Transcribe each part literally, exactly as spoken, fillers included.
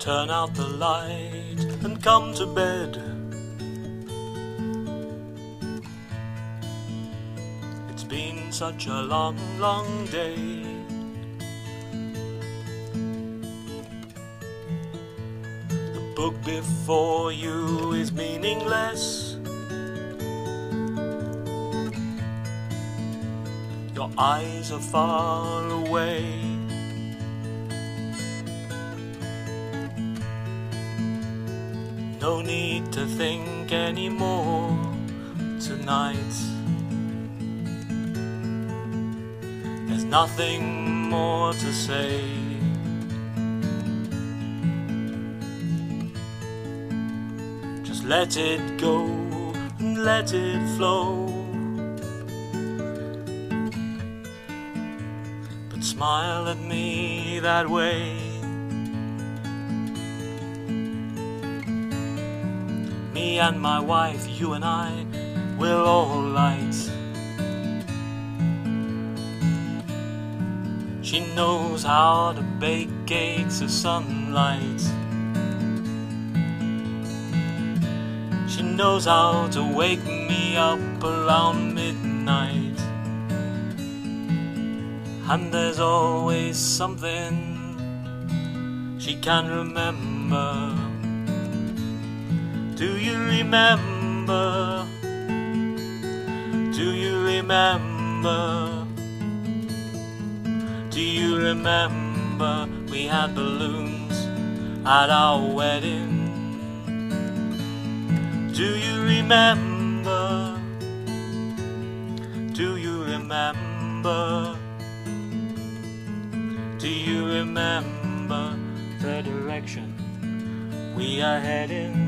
turn out the light and come to bed. It's been such a long, long day. The book before you is meaningless. Your eyes are far away. No need to think anymore tonight. There's nothing more to say. Just let it go and let it flow. But smile at me that way. Me and my wife, you and I, we're all light. She knows how to bake cakes of sunlight. She knows how to wake me up around midnight. And there's always something she can remember. Do you remember? Do you remember? Do you remember we had balloons at our wedding? Do you remember? Do you remember? Do you remember the direction we are heading?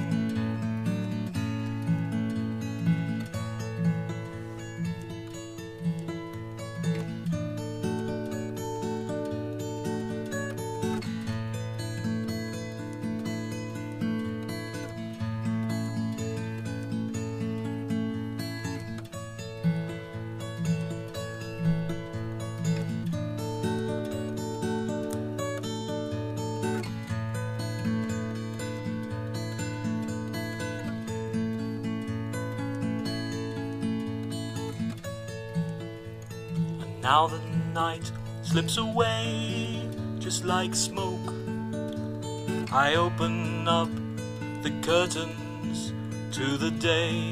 Now the night slips away just like smoke. I open up the curtains to the day.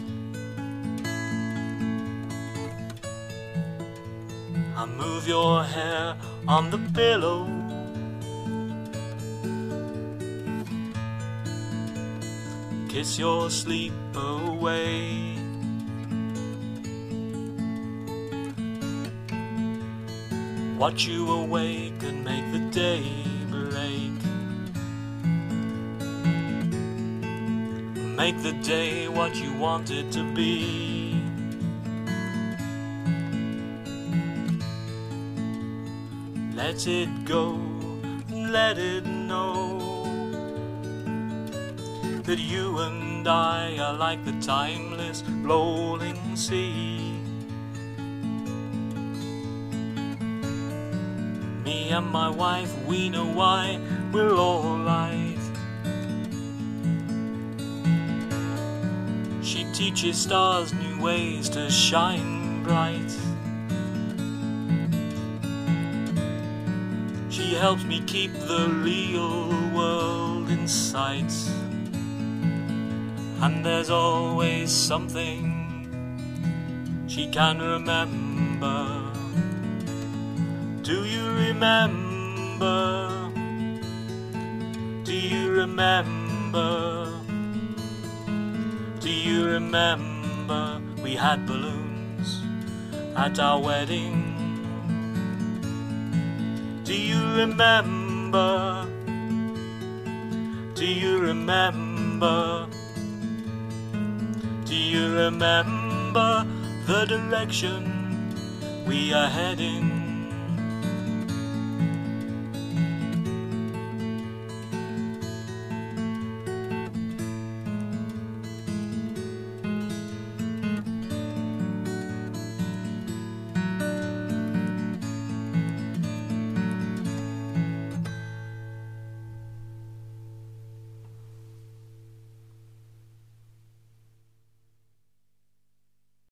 I move your hair on the pillow. Kiss your sleep away. Watch you awake and make the day break. Make the day what you want it to be. Let it go and let it know that you and I are like the timeless rolling sea. Me and my wife, we know why we're all right. She teaches stars new ways to shine bright. She helps me keep the real world in sight. And there's always something she can remember. Do you remember? Do you remember? Do you remember we had balloons at our wedding? Do you remember? Do you remember? Do you remember the direction we are heading?